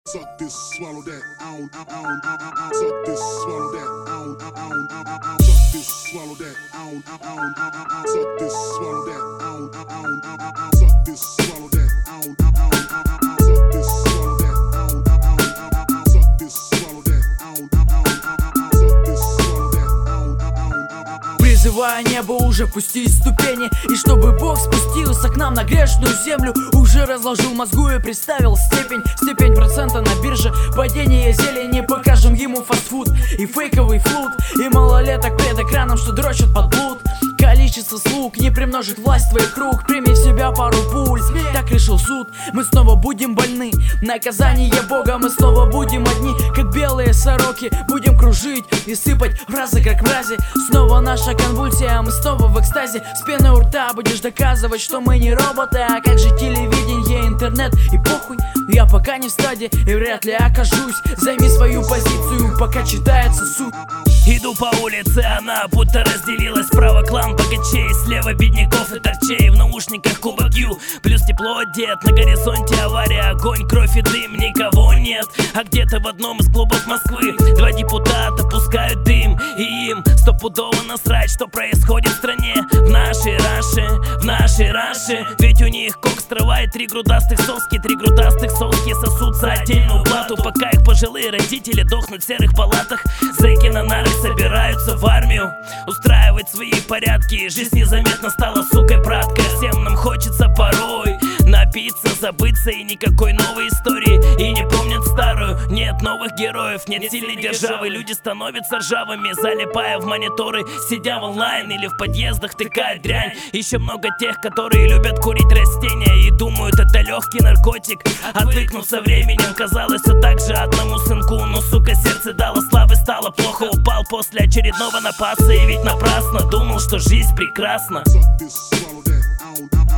Suck this, swallow that, suck this, swallow that, suck this, swallow that, suck this, swallow that, suck this, swallow that, suck this, swallow that, suck this, swallow that, suck this, swallow that. Призывая небо уже пустить ступени, и чтобы Бог спустился к нам на грешную землю. Уже разложил мозгу и представил степень процента на бирже. Падение зелени, покажем ему фастфуд и фейковый флут, и малолеток пред экраном, что дрочат под блуд. Количество слуг не примножит власть в твой круг. Прими в себя пару пуль, так решил суд. Мы снова будем больны, наказание Бога. Мы снова будем одни, как белые сороки. Будем кружить и сыпать фразы, как мрази. Снова наша конвульсия, мы снова в экстазе. С пеной у рта будешь доказывать, что мы не роботы. А как же телевидение, интернет и похуй. Я пока не в стадии и вряд ли окажусь. Займи свою позицию, пока читается суд. Иду по улице, она будто разделилась. Справа клан богачей, слева бедняков и торчей. В наушниках кубок Ю, плюс тепло одет. На горизонте авария, огонь, кровь и дым. Никого нет, а где-то в одном из клубов Москвы два депутата пускают дым. И им стопудово насрать, что происходит в стране. В нашей Раше. Ведь у них кокс, трава и три грудастых соски сосутся отдельную плату. Пока их пожилые родители дохнут в серых палатах. Зэки на нарах собираются в армию устраивать свои порядки. Жизнь незаметно стала сукой братка. Всем нам хочется порой напиться, забыться, и никакой новой истории. И не помнят старую, нет новых героев, нет сильной державы. Люди становятся ржавыми, залипая в мониторы, сидя в онлайн или в подъездах тыкают дрянь. Еще много тех, которые любят курить растения и думают, это легкий наркотик. Отвыкнув со временем, казалось все так же одному сынку. Но сука, сердце дало славы, стало плохо. Упал после очередного напаса, и ведь напрасно думал, что жизнь прекрасна. Suck this, swallow that,